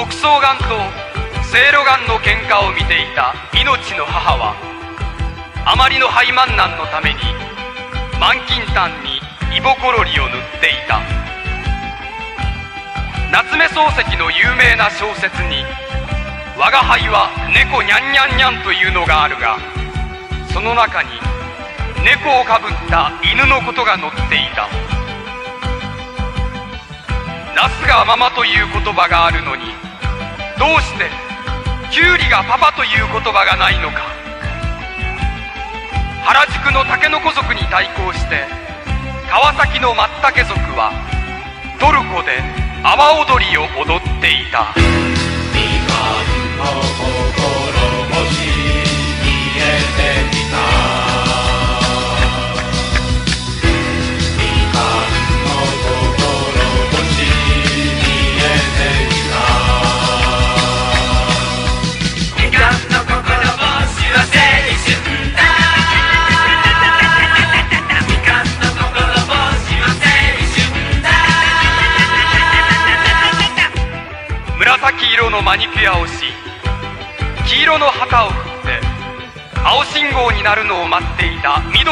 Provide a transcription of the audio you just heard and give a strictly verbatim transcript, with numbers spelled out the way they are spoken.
北総岩と聖路岩の喧嘩を見ていた命の母は、あまりの肺満難のために満金丹にイボコロリを塗っていた。夏目漱石の有名な小説に、我が輩は猫にゃんにゃんにゃんというのがあるが、その中に猫をかぶった犬のことが載っていた。なすがママという言葉があるのに、どうしてキュウリがパパという言葉がないのか。原宿のタケノコ族に対抗して川崎のマッタケ族はトルコで阿波踊りを踊っていた。 みかんの心星見えてきた。みかんの心星見えてきた。みかんの心星は青春だ。みかんの心星は青春だ。 紫色のマニキュアをし、黄色の旗を振って青信号になるのを待っていた緑